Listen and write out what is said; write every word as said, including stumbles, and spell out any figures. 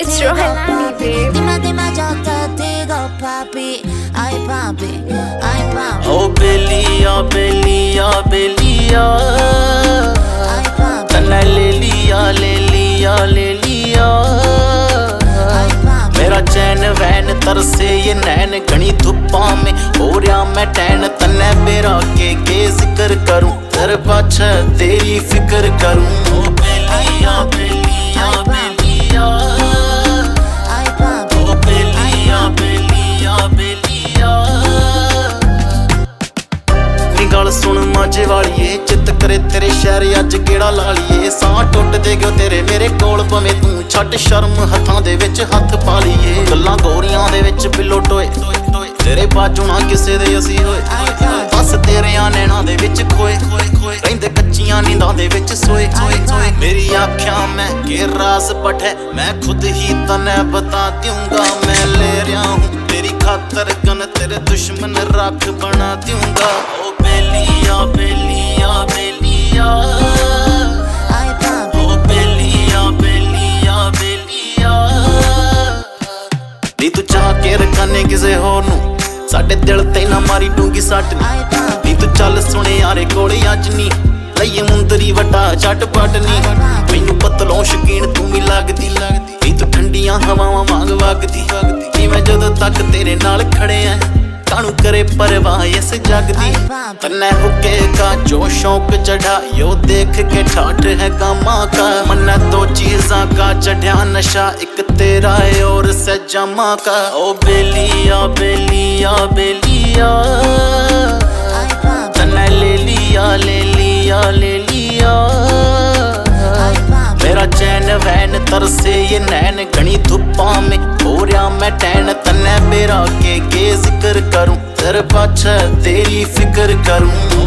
It's Rohalani, babe. Dime, dime, yo te digo, papi. Ay, papi, ay, papi. Oh, Belia, Belia, Belia. Ay, papi. तन्ने ले लिया, ले लिया, ले लिया. Ay, papi. मेरा चैन वैन तरसे ये नैन घनी धुप्पा में हो रहा मैं टैन. तन्ने बेरा के के जिक्र करूं तेरे पाछे तेरी फिक्र करूं. ओ बेलिया, बेलिया, बेलिया. Ay, papi. ओ बेलिया, बेलिया, बेलिया. नी गल सुन माझे वालिए चित करे तेरे शहर अज गेड़ा ला लीए. साह टुट दे गयो तेरे मेरे कोल पवे तू छੱਡ शर्म हथां दे विच हथ पा लीए. गल्लां गोरियां दे विच बिलो टोए तेरे बाजू ना किसे दे असी होए. बस तेरियां नैणां दे विच खोए रहिंदे कच्चियां नींदां दे विच सोए. मेरी आँखियां मैं के राज पढ़े मैं खुद ही तने बता दूंगा. मैं ले रहा हूँ तेरी खातर गन तेरे दुश्मन राख बना दूंगा. ओ बेलिया, बेलिया, बेलिया. Ay, papi. ओ बेलिया, बेलिया, बेलिया. नी तू चाह के रखाने किसे होर नू साडे दिल ते ना मारी डूंगी सट. Ay, papi. नी तू चल सुने यारे कोले अज नी लईए मुंदरी वड्डा झटपट नी. मैनू पतलों शकीन तू भी लगदी नी तू ठंडियां हवावां वांग वगदी नी. मैं जदों तक तेरे नाल खड़े आ कानू करे परवाह इस जग दी. तन्ने हुक्के का जो शौक चढ़ा यो देख के ठाठ है गामा का. मन्ना दो चीज़ां का चढ़ा नशा एक तेरा है और सजामा का. ओ बेलिया, बेलिया, बेलिया. Ay, papi. तन्ने ले लिया, ले लिया, ले लिया. Ay, papi. मेरा चैन वैन तरसे ये नैन घनी धुप्पा में हो रहा मैं टैन. तन्ने बेरा के के जिक्र करूं तेरे पाछे तेरी फिक्र करूं.